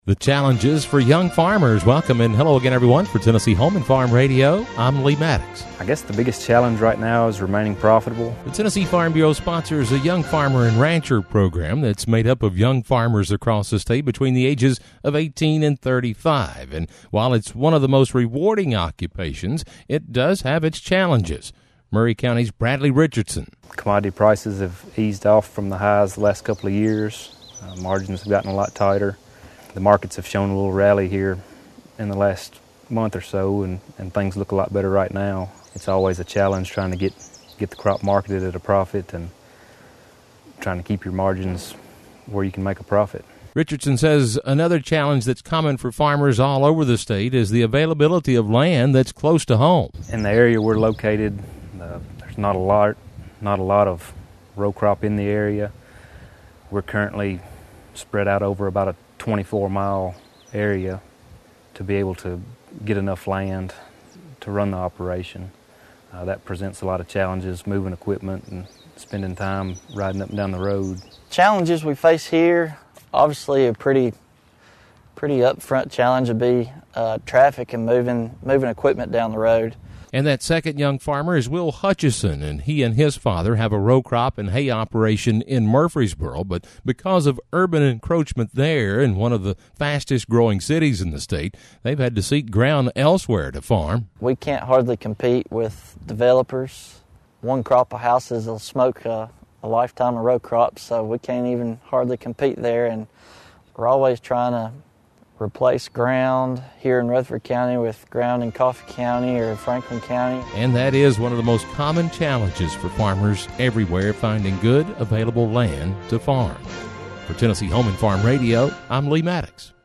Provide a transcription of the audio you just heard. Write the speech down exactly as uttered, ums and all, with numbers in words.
The challenges for young farmers. Welcome and hello again, everyone, for Tennessee Home and Farm Radio. I'm Lee Maddox. I guess the biggest challenge right now is remaining profitable. The Tennessee Farm Bureau sponsors a Young Farmer and Rancher program that's made up of young farmers across the state between the ages of eighteen and thirty-five. And while it's one of the most rewarding occupations, it does have its challenges. Maury County's Bradley Richardson. Commodity prices have eased off from the highs the last couple of years. Uh, margins have gotten a lot tighter. The markets have shown a little rally here in the last month or so, and, and things look a lot better right now. It's always a challenge trying to get, get the crop marketed at a profit and trying to keep your margins where you can make a profit. Richardson says another challenge that's common for farmers all over the state is the availability of land that's close to home. In the area we're located, uh, there's not a lot, not a lot of row crop in the area. We're currently spread out over about a twenty-four mile area to be able to get enough land to run the operation. Uh, that presents a lot of challenges, moving equipment and spending time riding up and down the road. Challenges we face here, obviously a pretty pretty upfront challenge would be uh, traffic and moving moving equipment down the road. And that second young farmer is Will Hutchison, and he and his father have a row crop and hay operation in Murfreesboro, but because of urban encroachment there in one of the fastest growing cities in the state, they've had to seek ground elsewhere to farm. We can't hardly compete with developers. One crop of houses will smoke a, a lifetime of row crops, so we can't even hardly compete there, and we're always trying to replace ground here in Rutherford County with ground in Coffee County or Franklin County. And that is one of the most common challenges for farmers everywhere, finding good, available land to farm. For Tennessee Home and Farm Radio, I'm Lee Maddox.